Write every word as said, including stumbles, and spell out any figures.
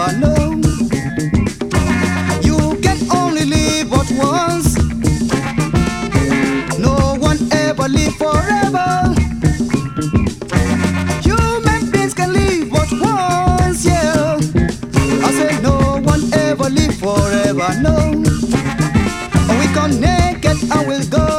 forever, no. You can only live but once. No one ever live forever. Human beings can live but once, yeah. I said no one ever live forever, no. We come naked and we'll go.